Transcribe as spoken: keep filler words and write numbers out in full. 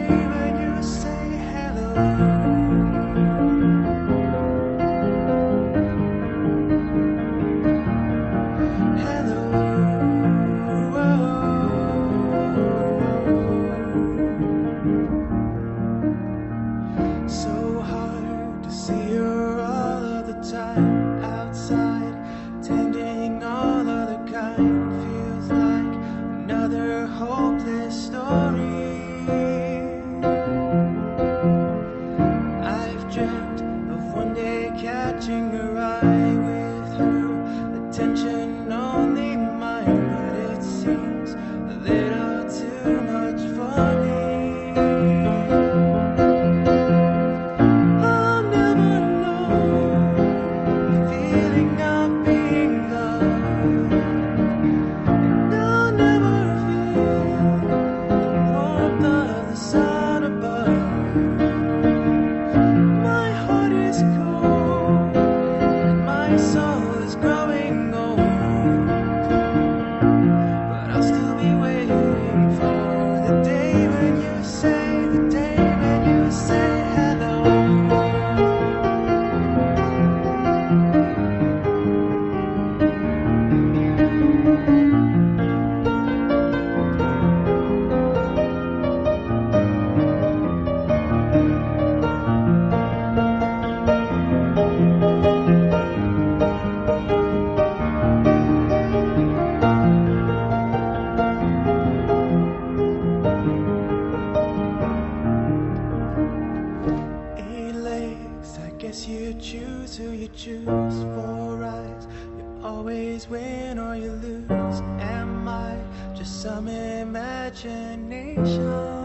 when you say hello. So hard to see her all of the time outside, tending all of the kind. Feels like another hopeless story. I've dreamt of one day catching her eye with her attention only mine, but it seems a little too much for me. Guess you choose who you choose. Four eyes, you always win or you lose. Am I just some imagination?